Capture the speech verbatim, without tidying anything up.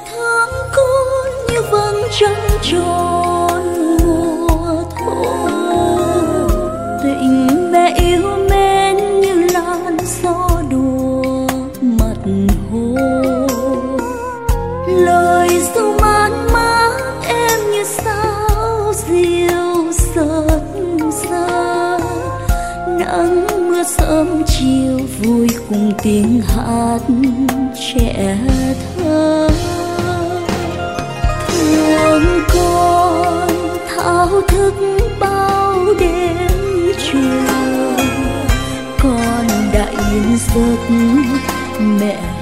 thương con như vầng trăng tròn mùa thu. Tình mẹ yêu mến như làn gió đùa mặt hồ. Lời ru man mác em như sao diêu rất xa. Nắng mưa sớm chiều vui cùng tiếng hát trẻ thơ. Thương con thao thức bao đêm trường, con đã yên giấc mẹ